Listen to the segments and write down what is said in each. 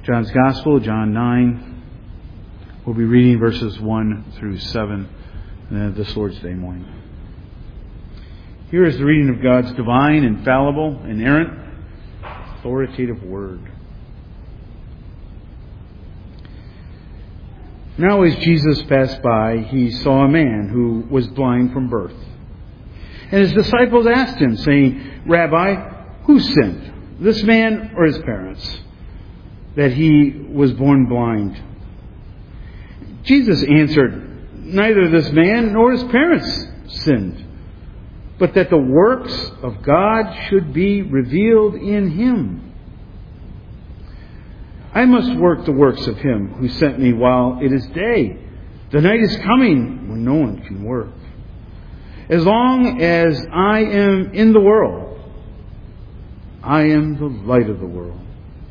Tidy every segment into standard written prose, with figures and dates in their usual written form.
John's Gospel, John 9. We'll be reading verses 1 through 7 this Lord's Day morning. Here is the reading of God's divine, infallible, inerrant, authoritative Word. Now as Jesus passed by, he saw a man who was blind from birth. And his disciples asked him, saying, Rabbi, who sinned, this man or his parents, that he was born blind? Jesus answered, neither this man nor his parents sinned, but that the works of God should be revealed in him. I must work the works of him who sent me while it is day. The night is coming when no one can work. As long as I am in the world, I am the light of the world.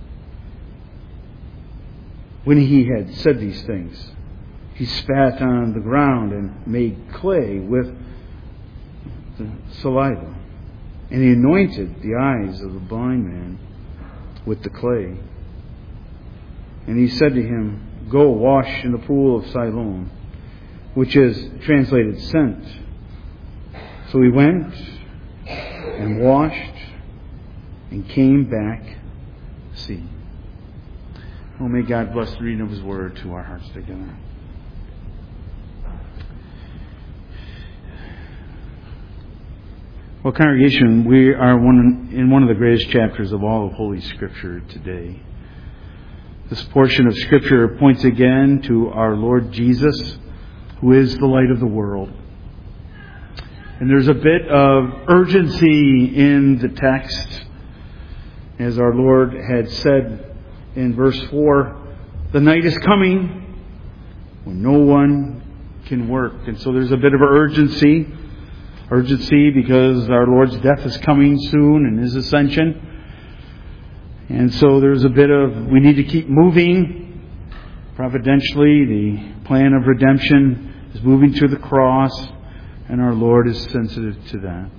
When he had said these things, he spat on the ground and made clay with the saliva. And he anointed the eyes of the blind man with the clay. And he said to him, go wash in the pool of Siloam, which is translated sent. So he went and washed and came back seeing. Oh, may God bless the reading of His Word to our hearts together. Well, congregation, we are in one of the greatest chapters of all of Holy Scripture today. This portion of Scripture points again to our Lord Jesus, who is the light of the world. And there's a bit of urgency in the text. As our Lord had said in verse 4, the night is coming when no one can work. And so there's a bit of urgency. Urgency because our Lord's death is coming soon and His ascension. And so there's a bit of, we need to keep moving. Providentially, the plan of redemption is moving to the cross, and our Lord is sensitive to that.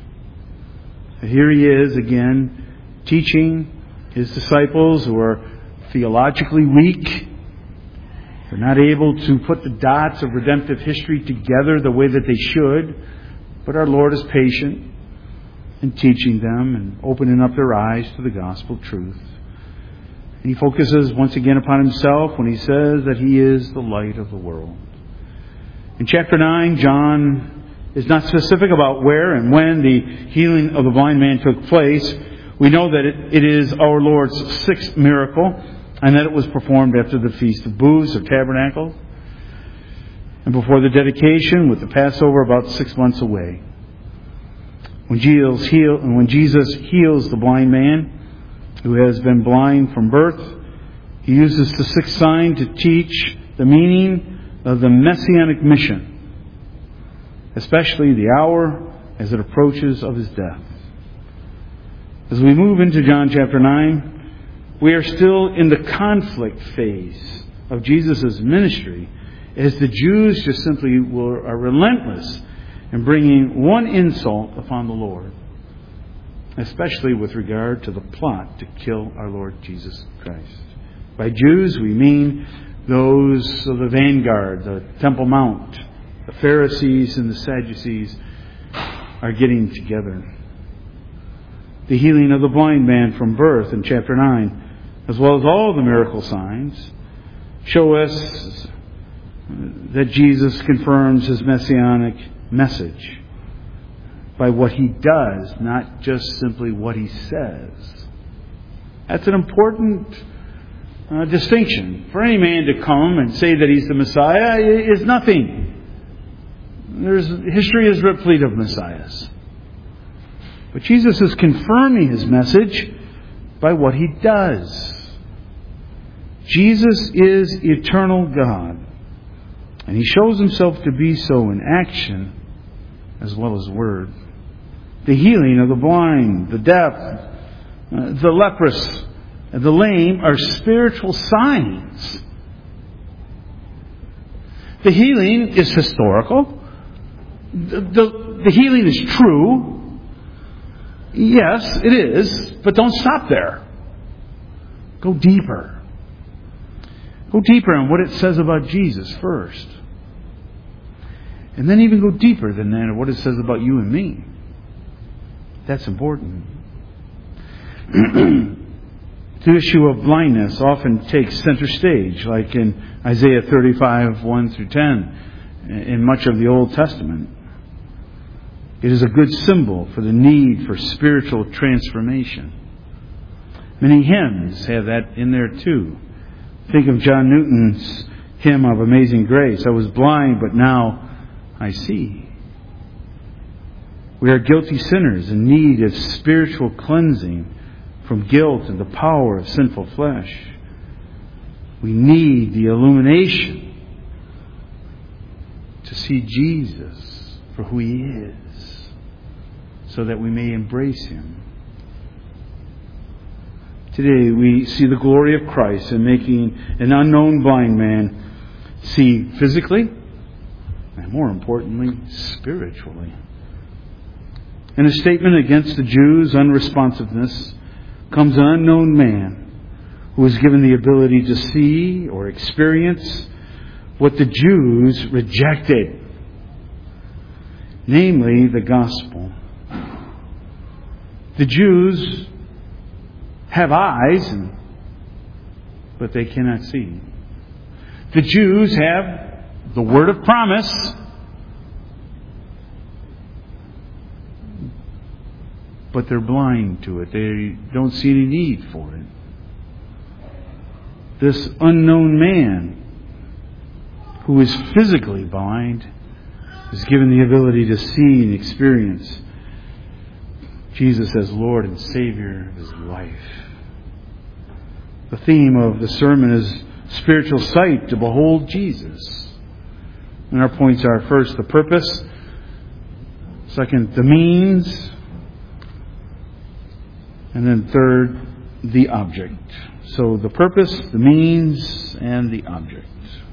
Here He is again, teaching His disciples who are theologically weak. They're not able to put the dots of redemptive history together the way that they should. But our Lord is patient in teaching them and opening up their eyes to the gospel truth. And He focuses once again upon Himself when He says that He is the light of the world. In chapter 9, John is not specific about where and when the healing of the blind man took place. We know that it is our Lord's sixth miracle, and that it was performed after the Feast of Booths or Tabernacles, and before the dedication with the Passover about 6 months away. When Jesus heals the blind man who has been blind from birth, He uses the sixth sign to teach the meaning of the Messianic mission, especially the hour as it approaches of His death. As we move into John chapter 9, we are still in the conflict phase of Jesus' ministry, as the Jews just simply are relentless in bringing one insult upon the Lord, especially with regard to the plot to kill our Lord Jesus Christ. By Jews, we mean those of the vanguard, the Temple Mount. The Pharisees and the Sadducees are getting together. The healing of the blind man from birth in chapter 9, as well as all the miracle signs, show us that Jesus confirms His messianic message by what He does, not just simply what He says. That's an important distinction. For any man to come and say that he's the Messiah is nothing. History is replete of Messiahs. But Jesus is confirming His message by what He does. Jesus is eternal God, and He shows Himself to be so in action as well as word. The healing of the blind, the deaf, the leprous, and the lame are spiritual signs. The healing is historical. The healing is true. Yes, it is. But don't stop there. Go deeper. Go deeper on what it says about Jesus first. And then even go deeper than that on what it says about you and me. That's important. The issue of blindness often takes center stage, like in Isaiah 35, 1 through 10, in much of the Old Testament. It is a good symbol for the need for spiritual transformation. Many hymns have that in there too. Think of John Newton's hymn of Amazing Grace. I was blind, but now I see. We are guilty sinners in need of spiritual cleansing from guilt and the power of sinful flesh. We need the illumination to see Jesus for who He is, so that we may embrace Him. Today we see the glory of Christ in making an unknown blind man see physically, and more importantly, spiritually. In a statement against the Jews' unresponsiveness comes an unknown man who is given the ability to see or experience what the Jews rejected, namely the gospel. The Jews have eyes, but they cannot see. The Jews have the word of promise, but they're blind to it. They don't see any need for it. This unknown man, who is physically blind, is given the ability to see and experience Jesus as Lord and Savior of his life. The theme of the sermon is spiritual sight to behold Jesus. And our points are, first, the purpose. Second, the means. And then third, the object. So the purpose, the means, and the object.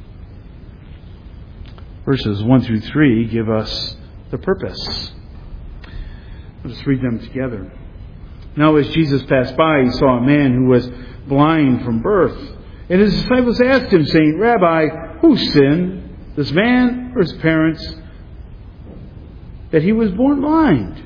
Verses 1 through 3 give us the purpose. Let's read them together. Now as Jesus passed by, he saw a man who was blind from birth. And his disciples asked him, saying, Rabbi, who sinned, this man or his parents, that he was born blind?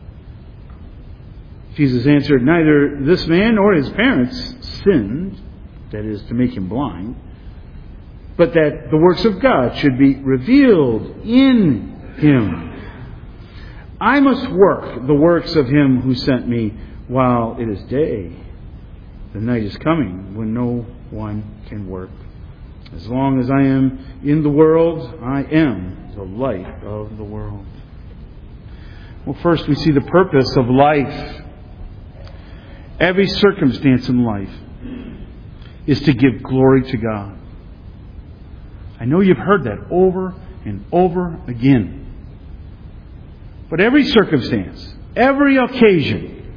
Jesus answered, neither this man nor his parents sinned, that is, to make him blind, but that the works of God should be revealed in him. I must work the works of him who sent me while it is day. The night is coming when no one can work. As long as I am in the world, I am the light of the world. Well, first we see the purpose of life. Every circumstance in life is to give glory to God. I know you've heard that over and over again. But every circumstance, every occasion,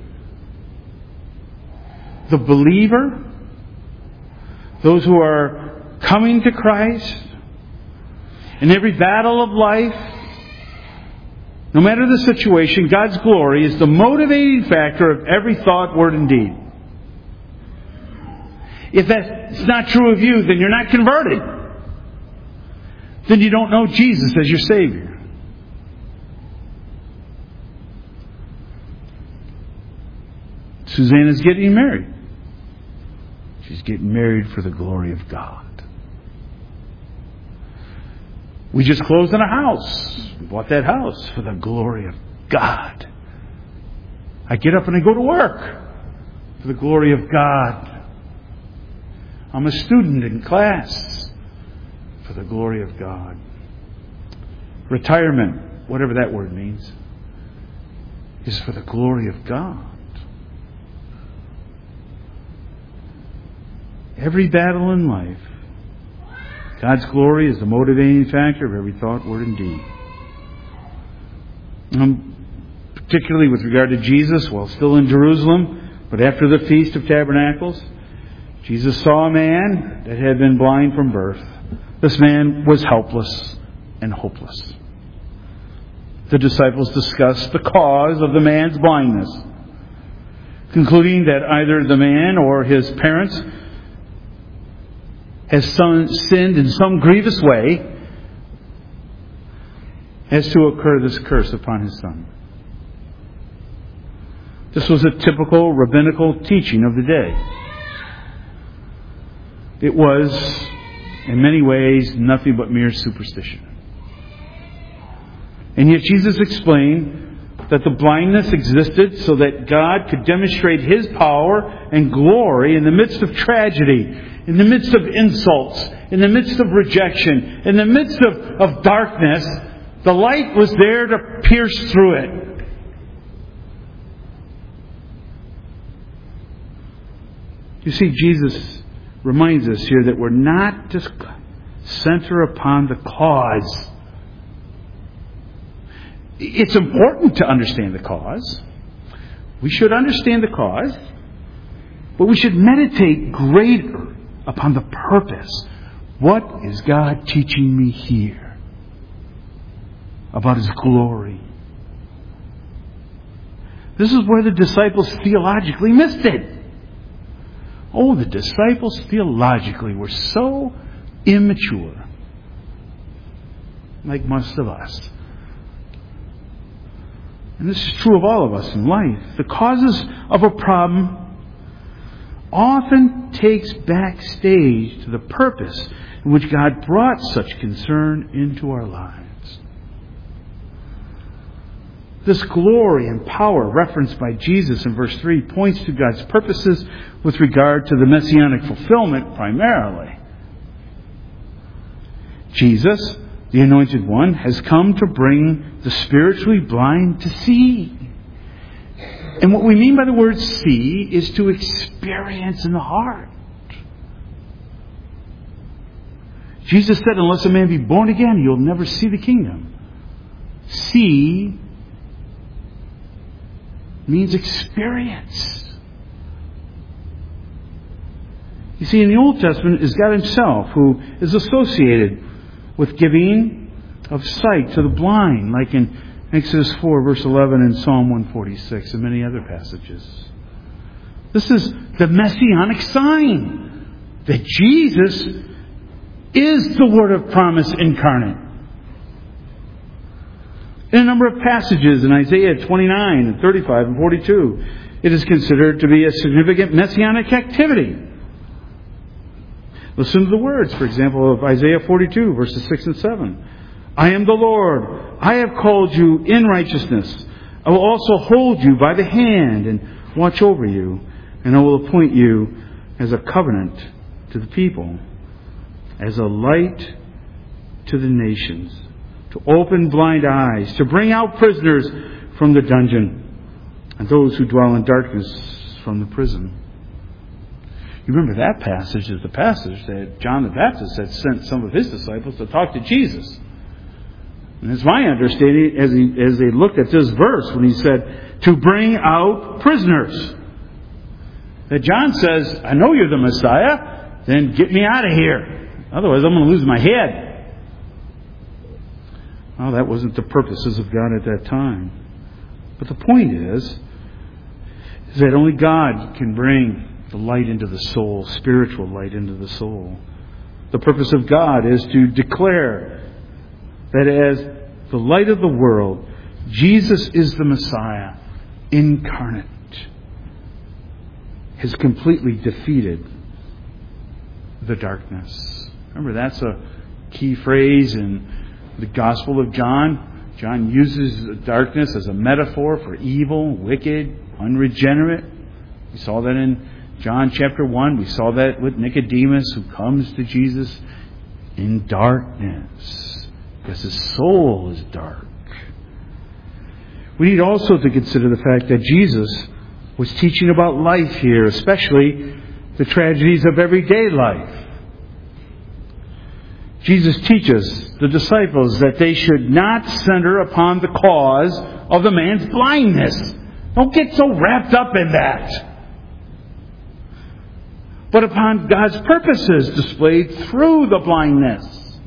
the believer, those who are coming to Christ, in every battle of life, no matter the situation, God's glory is the motivating factor of every thought, word, and deed. If that's not true of you, then you're not converted. Then you don't know Jesus as your Savior. Susanna's getting married. She's getting married for the glory of God. We just closed on a house. We bought that house for the glory of God. I get up and I go to work for the glory of God. I'm a student in class for the glory of God. Retirement, whatever that word means, is for the glory of God. Every battle in life, God's glory is the motivating factor of every thought, word, and deed. Particularly with regard to Jesus, while still in Jerusalem, but after the Feast of Tabernacles, Jesus saw a man that had been blind from birth. This man was helpless and hopeless. The disciples discussed the cause of the man's blindness, concluding that either the man or his parents has sinned in some grievous way as to occur this curse upon his son. This was a typical rabbinical teaching of the day. It was, in many ways, nothing but mere superstition. And yet Jesus explained that the blindness existed so that God could demonstrate His power and glory in the midst of tragedy, in the midst of insults, in the midst of rejection, in the midst of darkness. The light was there to pierce through it. You see, Jesus reminds us here that we're not to center upon the cause. It's important to understand the cause. We should understand the cause, but we should meditate greater upon the purpose. What is God teaching me here about His glory? This is where the disciples theologically missed it. Oh, the disciples theologically were so immature, like most of us. And this is true of all of us in life. The causes of a problem often takes backstage to the purpose in which God brought such concern into our lives. This glory and power referenced by Jesus in verse 3 points to God's purposes with regard to the messianic fulfillment primarily. Jesus, the Anointed One, has come to bring the spiritually blind to see. And what we mean by the word see is to experience in the heart. Jesus said, unless a man be born again, you'll never see the kingdom. See means experience. You see, in the Old Testament is God Himself who is associated with giving of sight to the blind, like in Exodus 4, verse 11, and Psalm 146, and many other passages. This is the messianic sign that Jesus is the Word of promise incarnate. In a number of passages in Isaiah 29 and 35 and 42, it is considered to be a significant messianic activity. Listen to the words, for example, of Isaiah 42, verses 6 and 7. I am the Lord. I have called you in righteousness. I will also hold you by the hand and watch over you. And I will appoint you as a covenant to the people, as a light to the nations, to open blind eyes, to bring out prisoners from the dungeon, and those who dwell in darkness from the prison. You remember that passage is the passage that John the Baptist had sent some of his disciples to talk to Jesus. And it's my understanding as they looked at this verse when he said, to bring out prisoners. That John says, I know you're the Messiah, then get me out of here. Otherwise I'm going to lose my head. Well, that wasn't the purposes of God at that time. But the point is that only God can bring the light into the soul, spiritual light into the soul. The purpose of God is to declare that as the light of the world, Jesus is the Messiah, incarnate, has completely defeated the darkness. Remember, that's a key phrase in the Gospel of John. John uses the darkness as a metaphor for evil, wicked, unregenerate. We saw that in John chapter 1. We saw that with Nicodemus, who comes to Jesus in darkness because his soul is dark. We need also to consider the fact that Jesus was teaching about life here, especially the tragedies of everyday life. Jesus teaches the disciples that they should not center upon the cause of the man's blindness. Don't get so wrapped up in that. But upon God's purposes displayed through the blindness.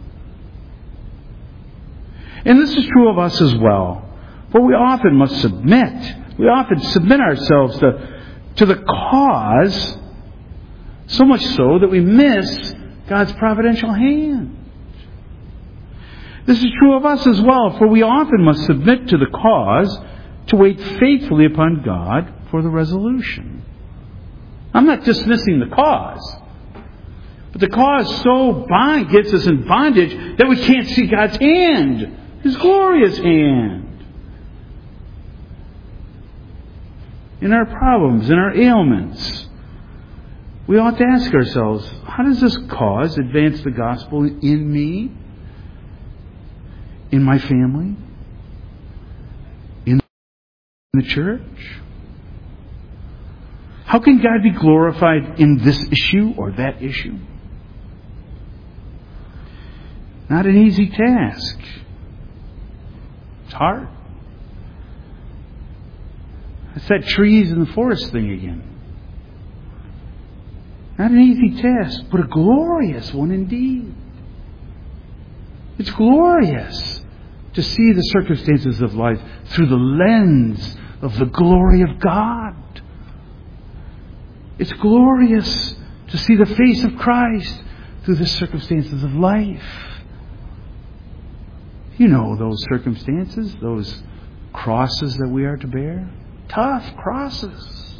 And this is true of us as well. For we often must submit. We often submit ourselves to the cause, so much so that we miss God's providential hand. This is true of us as well, for we often must submit to the cause to wait faithfully upon God for the resolution. I'm not dismissing the cause, but the cause so gets us in bondage that we can't see God's hand, His glorious hand. In our problems, in our ailments, we ought to ask ourselves, how does this cause advance the gospel in me, in my family, in the church? How can God be glorified in this issue or that issue? Not an easy task. It's hard. It's that trees in the forest thing again. Not an easy task, but a glorious one indeed. It's glorious to see the circumstances of life through the lens of the glory of God. It's glorious to see the face of Christ through the circumstances of life. You know those circumstances, those crosses that we are to bear. Tough crosses.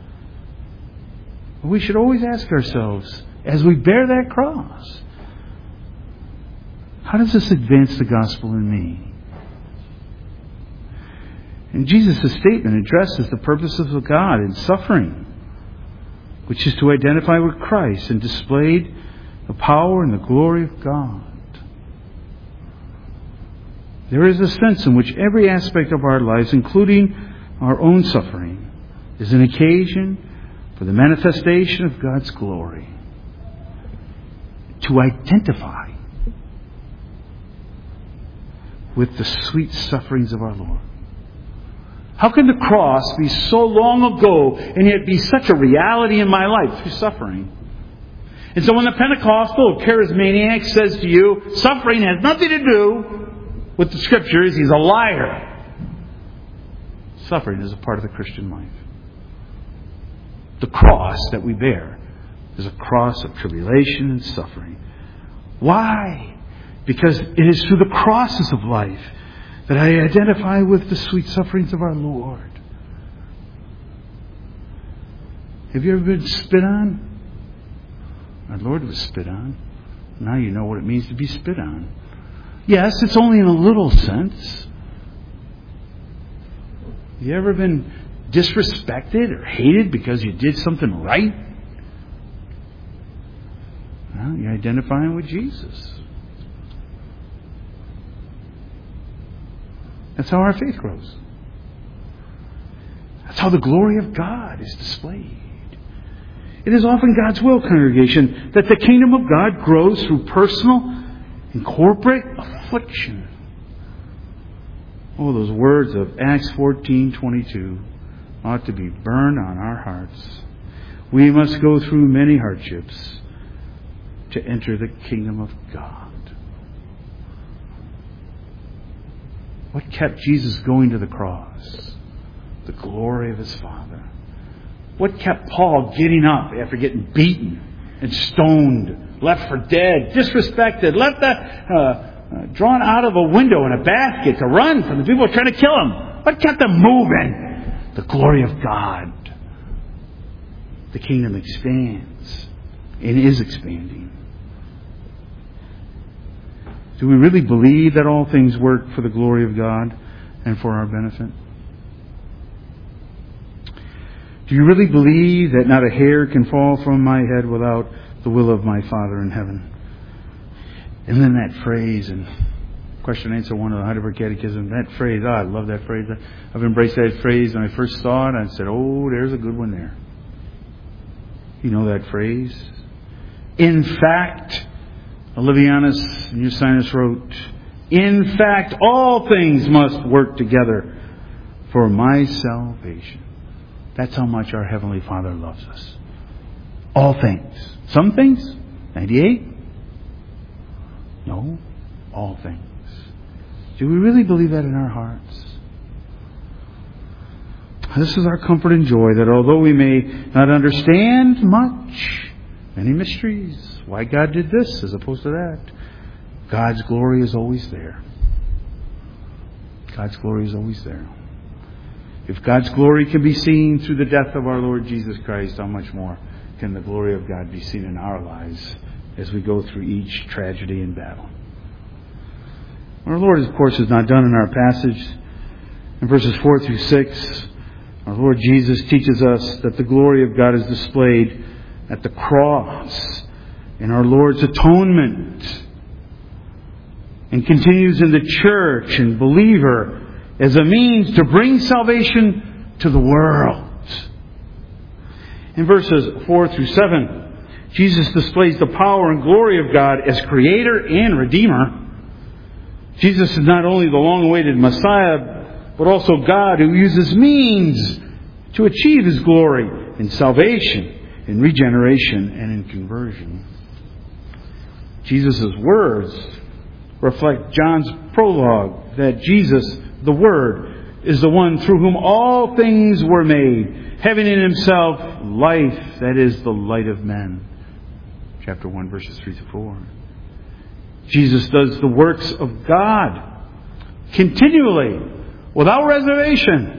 We should always ask ourselves, as we bear that cross, how does this advance the gospel in me? And Jesus' statement addresses the purposes of God in suffering, which is to identify with Christ and display the power and the glory of God. There is a sense in which every aspect of our lives, including our own suffering, is an occasion for the manifestation of God's glory. To identify with the sweet sufferings of our Lord. How can the cross be so long ago and yet be such a reality in my life through suffering? And so when the Pentecostal charismaniac says to you, suffering has nothing to do with the Scriptures, he's a liar. Suffering is a part of the Christian life. The cross that we bear is a cross of tribulation and suffering. Why? Because it is through the crosses of life that I identify with the sweet sufferings of our Lord. Have you ever been spit on? Our Lord was spit on. Now you know what it means to be spit on. Yes, it's only in a little sense. Have you ever been disrespected or hated because you did something right? Well, you're identifying with Jesus. That's how our faith grows. That's how the glory of God is displayed. It is often God's will, congregation, that the kingdom of God grows through personal and corporate affliction. Oh, those words of Acts 14:22 ought to be burned on our hearts. We must go through many hardships to enter the kingdom of God. What kept Jesus going to the cross? The glory of His Father. What kept Paul getting up after getting beaten and stoned, left for dead, disrespected, left drawn out of a window in a basket to run from the people trying to kill him? What kept him moving? The glory of God. The kingdom expands and is expanding. Do we really believe that all things work for the glory of God and for our benefit? Do you really believe that not a hair can fall from my head without the will of my Father in heaven? And then that phrase, in question and answer 1 of the Heidelberg Catechism, that phrase, I love that phrase. I've embraced that phrase when I first saw it. I said, oh, there's a good one there. You know that phrase? In fact, Olivianus and Ursinus wrote, in fact, all things must work together for my salvation. That's how much our Heavenly Father loves us. All things. Some things? 98? No. All things. Do we really believe that in our hearts? This is our comfort and joy, that although we may not understand much, Many mysteries. Why God did this as opposed to that. God's glory is always there. God's glory is always there. If God's glory can be seen through the death of our Lord Jesus Christ, how much more can the glory of God be seen in our lives as we go through each tragedy and battle? Our Lord, of course, is not done in our passage. In verses 4 through 6, our Lord Jesus teaches us that the glory of God is displayed at the cross in our Lord's atonement, and continues in the church and believer as a means to bring salvation to the world. In verses 4 through 7, Jesus displays the power and glory of God as Creator and Redeemer. Jesus is not only the long-awaited Messiah, but also God who uses means to achieve His glory in salvation, in regeneration, and in conversion. Jesus' words reflect John's prologue that Jesus, the Word, is the one through whom all things were made, having in Himself life, that is, the light of men. Chapter 1, verses 3 to 4. Jesus does the works of God continually, without reservation.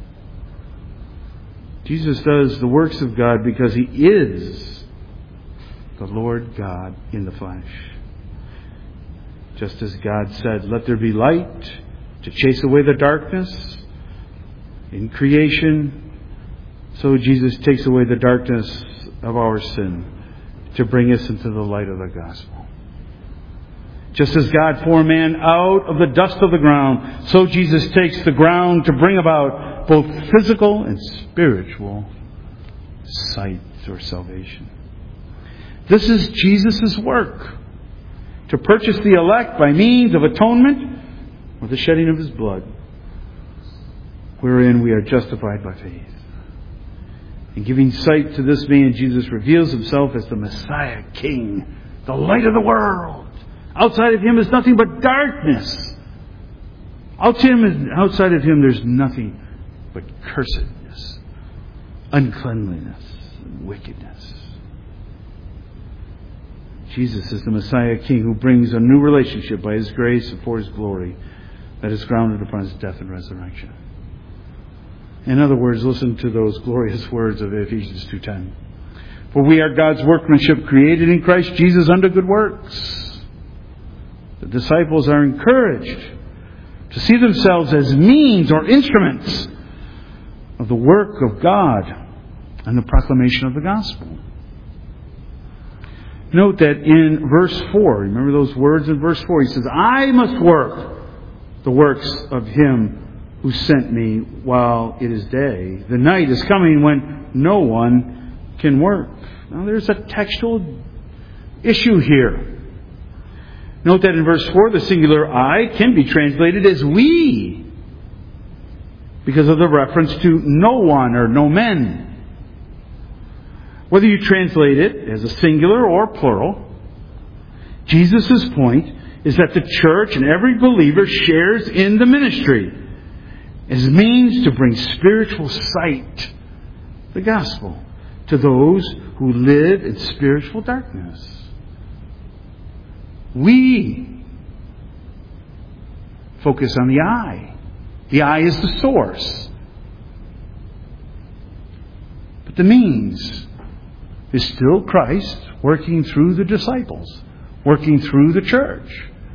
Jesus does the works of God because He is the Lord God in the flesh. Just as God said, "Let there be light," to chase away the darkness in creation, so Jesus takes away the darkness of our sin to bring us into the light of the gospel. Just as God formed man out of the dust of the ground, so Jesus takes the ground to bring about both physical and spiritual sight or salvation. This is Jesus' work, to purchase the elect by means of atonement or the shedding of His blood, wherein we are justified by faith. In giving sight to this man, Jesus reveals Himself as the Messiah King, the light of the world. Outside of Him is nothing but darkness. Outside of Him there's nothing but cursedness, uncleanliness, and wickedness. Jesus is the Messiah King who brings a new relationship by His grace and for His glory that is grounded upon His death and resurrection. In other words, listen to those glorious words of Ephesians 2:10. For we are God's workmanship, created in Christ Jesus unto good works. The disciples are encouraged to see themselves as means or instruments of the work of God and the proclamation of the gospel. Note that in verse 4, remember those words in verse 4, He says, "I must work the works of Him who sent me while it is day. The night is coming when no one can work." Now there's a textual issue here. Note that in verse 4, the singular "I" can be translated as "we," because of the reference to no one or no men. Whether you translate it as a singular or plural, Jesus' point is that the church and every believer shares in the ministry as means to bring spiritual sight, the gospel, to those who live in spiritual darkness. We focus on the I. The I is the source. But the means is still Christ working through the disciples, working through the church.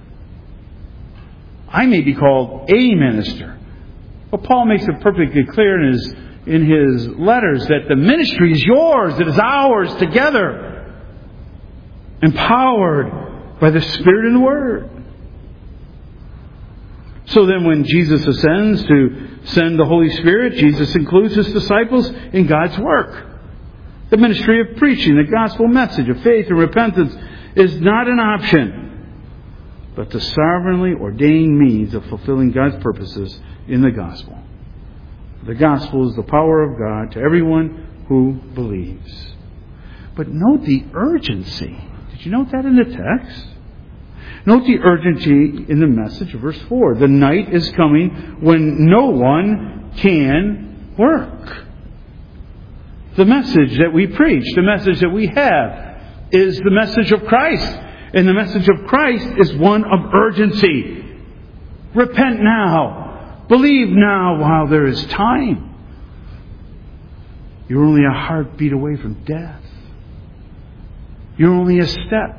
I may be called a minister, but Paul makes it perfectly clear in his letters that the ministry is yours, it is ours together, empowered by the Spirit and the Word. So then when Jesus ascends to send the Holy Spirit, Jesus includes His disciples in God's work. The ministry of preaching, the gospel message of faith and repentance is not an option, but the sovereignly ordained means of fulfilling God's purposes in the gospel. The gospel is the power of God to everyone who believes. But note the urgency. Did you note that in the text? Note the urgency in the message of verse 4. The night is coming when no one can work. The message that we preach, the message that we have, is the message of Christ. And the message of Christ is one of urgency. Repent now. Believe now while there is time. You're only a heartbeat away from death. You're only a step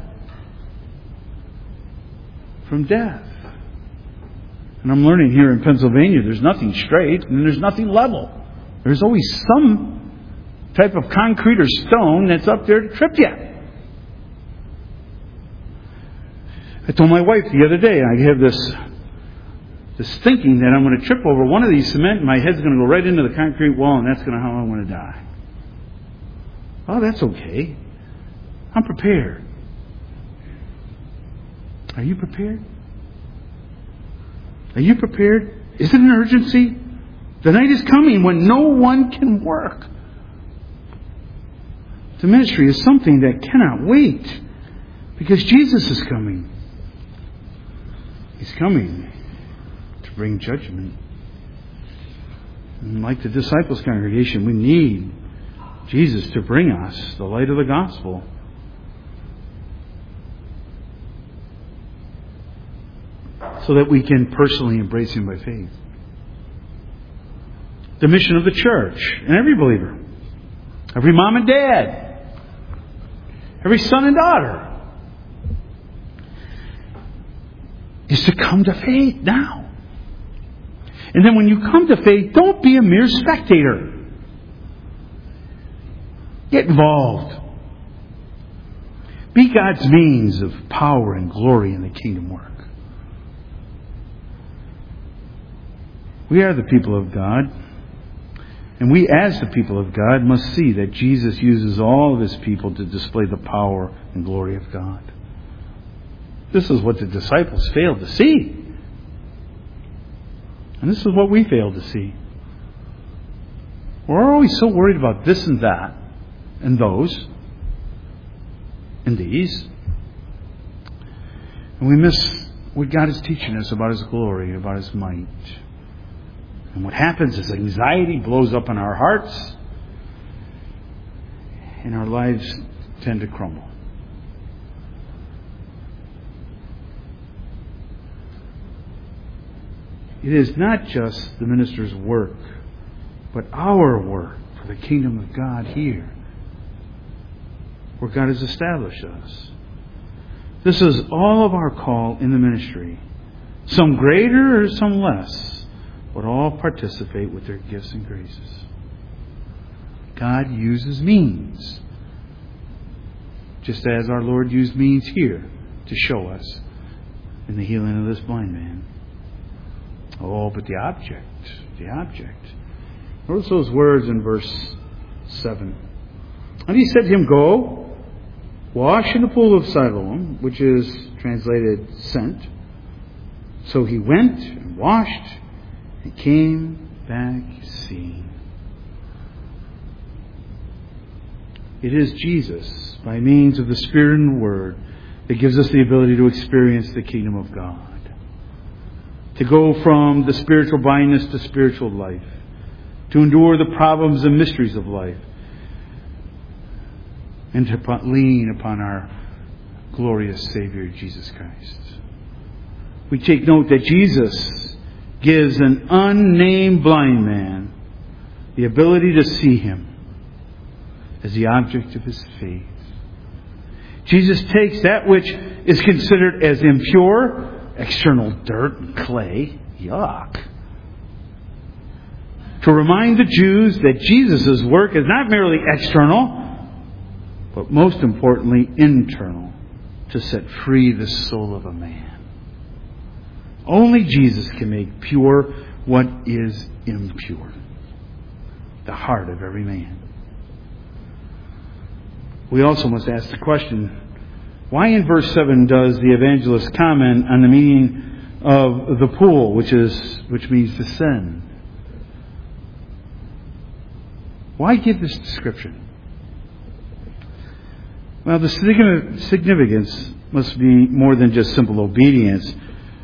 from death. And I'm learning here in Pennsylvania, there's nothing straight and there's nothing level. There's always some type of concrete or stone that's up there to trip you. I told my wife the other day, I have this thinking that I'm going to trip over one of these cement and my head's going to go right into the concrete wall and that's going to how I'm going to die. Oh, that's okay. I'm prepared. Are you prepared? Are you prepared? Is it an urgency? The night is coming when no one can work. The ministry is something that cannot wait because Jesus is coming. He's coming to bring judgment. And like the disciples' congregation, we need Jesus to bring us the light of the gospel. So that we can personally embrace Him by faith. The mission of the church and every believer, every mom and dad, every son and daughter, is to come to faith now. And then when you come to faith, don't be a mere spectator. Get involved. Be God's means of power and glory in the kingdom work. We are the people of God. And we as the people of God must see that Jesus uses all of His people to display the power and glory of God. This is what the disciples failed to see. And this is what we fail to see. We're always so worried about this and that, and those, and these. And we miss what God is teaching us about His glory, about His might. And what happens is anxiety blows up in our hearts, and our lives tend to crumble. It is not just the minister's work, but our work for the kingdom of God here, where God has established us. This is all of our call in the ministry. Some greater or some less, but all participate with their gifts and graces. God uses means, just as our Lord used means here to show us in the healing of this blind man. Oh, but the object. Notice those words in verse 7. And He said to him, "Go, wash in the pool of Siloam," which is translated sent. So he went and washed and came back seeing. It is Jesus, by means of the Spirit and the Word, that gives us the ability to experience the kingdom of God. To go from the spiritual blindness to spiritual life. To endure the problems and mysteries of life. And to lean upon our glorious Savior, Jesus Christ. We take note that Jesus gives an unnamed blind man the ability to see Him as the object of his faith. Jesus takes that which is considered as impure, external dirt and clay, yuck, to remind the Jews that Jesus' work is not merely external, but most importantly internal, to set free the soul of a man. Only Jesus can make pure what is impure, the heart of every man. We also must ask the question, why in verse 7 does the evangelist comment on the meaning of the pool, which means to send? Why give this description? Well, the significance must be more than just simple obedience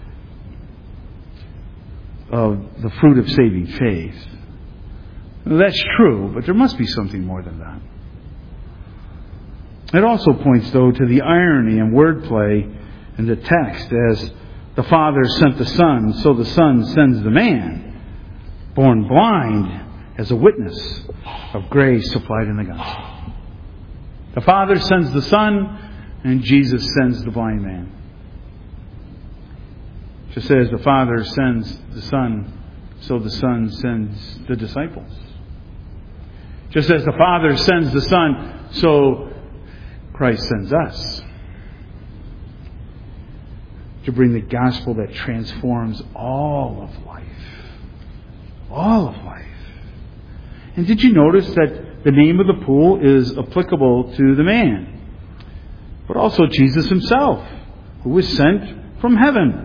of the fruit of saving faith. Well, that's true, but there must be something more than that. It also points, though, to the irony and wordplay in the text. As the Father sent the Son, so the Son sends the man, born blind, as a witness of grace supplied in the gospel. The Father sends the Son, and Jesus sends the blind man. Just as the Father sends the Son, so the Son sends the disciples. Just as the Father sends the Son, so Christ sends us to bring the gospel that transforms all of life. All of life. And did you notice that the name of the pool is applicable to the man, but also Jesus himself, who was sent from heaven?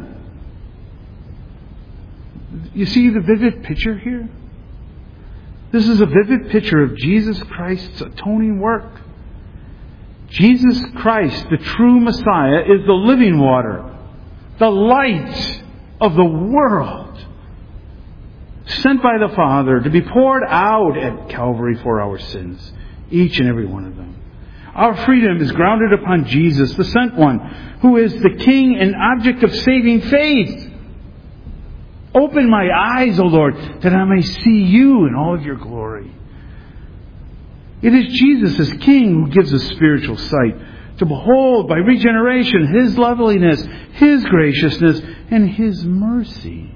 You see the vivid picture here? This is a vivid picture of Jesus Christ's atoning work. Jesus Christ, the true Messiah, is the living water, the light of the world, sent by the Father to be poured out at Calvary for our sins, each and every one of them. Our freedom is grounded upon Jesus, the sent one, who is the King and object of saving faith. Open my eyes, O Lord, that I may see you in all of your glory. It is Jesus as King who gives us spiritual sight to behold by regeneration His loveliness, His graciousness, and His mercy.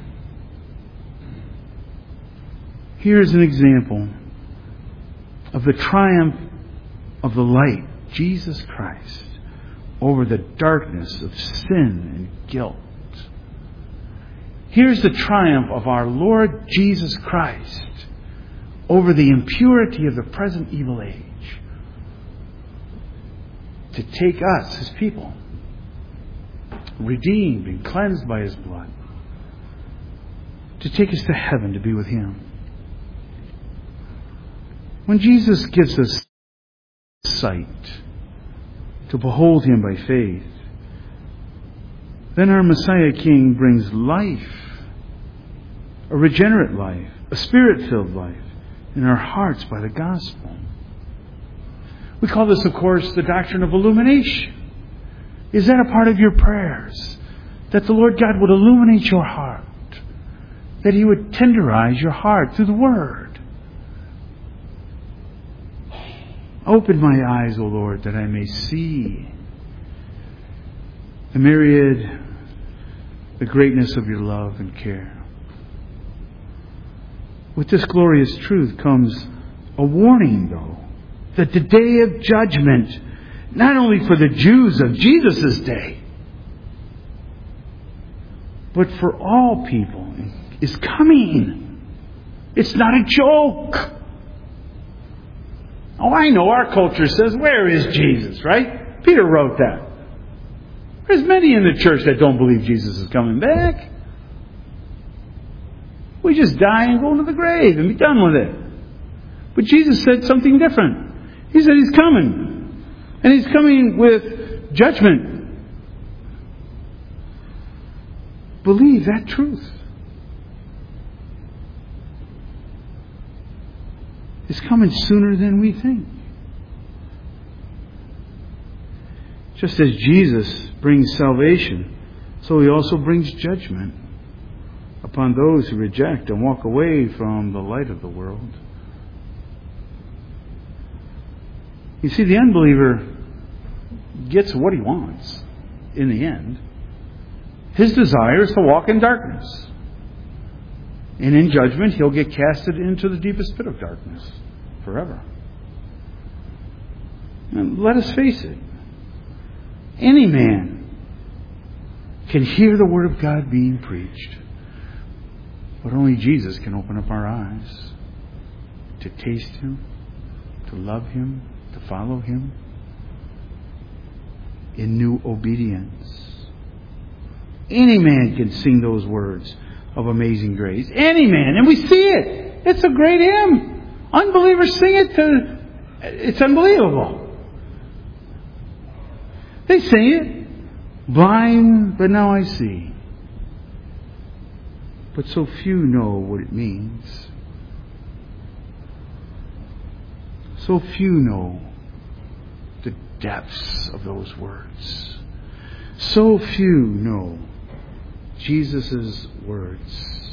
Here's an example of the triumph of the light, Jesus Christ, over the darkness of sin and guilt. Here's the triumph of our Lord Jesus Christ over the impurity of the present evil age, to take us, His people, redeemed and cleansed by His blood, to take us to heaven to be with Him. When Jesus gives us sight to behold Him by faith, then our Messiah King brings life, a regenerate life, a Spirit-filled life in our hearts by the gospel. We call this, of course, the doctrine of illumination. Is that a part of your prayers? That the Lord God would illuminate your heart, that He would tenderize your heart through the Word. Open my eyes, O Lord, that I may see the greatness of your love and care. With this glorious truth comes a warning, though, that the day of judgment, not only for the Jews of Jesus' day, but for all people, is coming. It's not a joke. Oh, I know our culture says, where is Jesus, right? Peter wrote that. There's many in the church that don't believe Jesus is coming back. We just die and go into the grave and be done with it. But Jesus said something different. He said He's coming. And He's coming with judgment. Believe that truth. It's coming sooner than we think. Just as Jesus brings salvation, so He also brings judgment upon those who reject and walk away from the light of the world. You see, the unbeliever gets what he wants in the end. His desire is to walk in darkness. And in judgment, he'll get casted into the deepest pit of darkness forever. And let us face it. Any man can hear the Word of God being preached. But only Jesus can open up our eyes to taste Him, to love Him, to follow Him in new obedience. Any man can sing those words of Amazing Grace. Any man. And we see it. It's a great hymn. Unbelievers sing it it's unbelievable. They sing it. Blind, but now I see. But so few know what it means. So few know the depths of those words. So few know Jesus' words.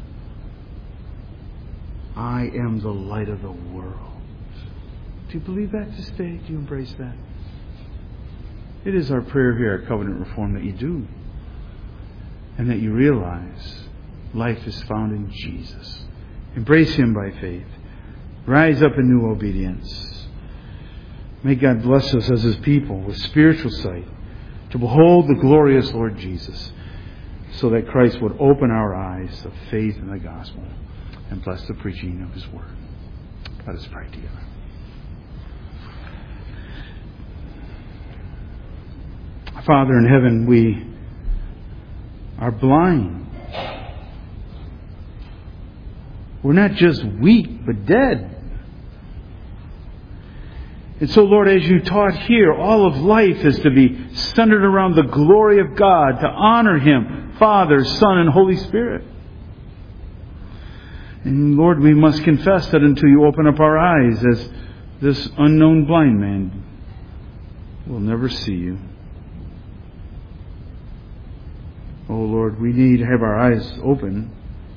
I am the light of the world. Do you believe that this day? Do you embrace that? It is our prayer here at Covenant Reform that you do. And that you realize life is found in Jesus. Embrace Him by faith. Rise up in new obedience. May God bless us as His people with spiritual sight to behold the glorious Lord Jesus, so that Christ would open our eyes of faith in the gospel and bless the preaching of His word. Let us pray together. Father in heaven, we are blind. We're not just weak, but dead. And so, Lord, as you taught here, all of life is to be centered around the glory of God, to honor Him, Father, Son, and Holy Spirit. And Lord, we must confess that until you open up our eyes, as this unknown blind man, we'll never see you. Oh Lord, we need to have our eyes open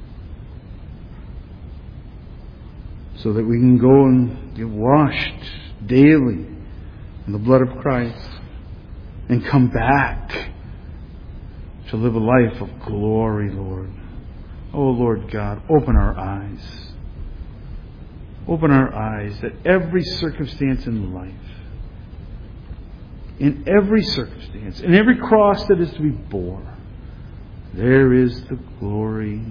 so that we can go and get washed daily in the blood of Christ and come back to live a life of glory, Lord. Oh Lord God, open our eyes. Open our eyes that every circumstance in life, in every circumstance, in every cross that is to be borne, there is the glory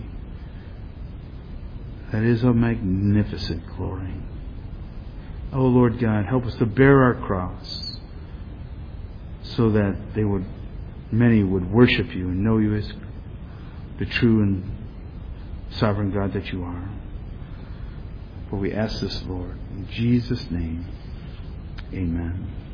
that is a magnificent glory. Oh Lord God, help us to bear our cross so that many would worship you and know you as the true and sovereign God that you are. For we ask this, Lord, in Jesus' name, amen.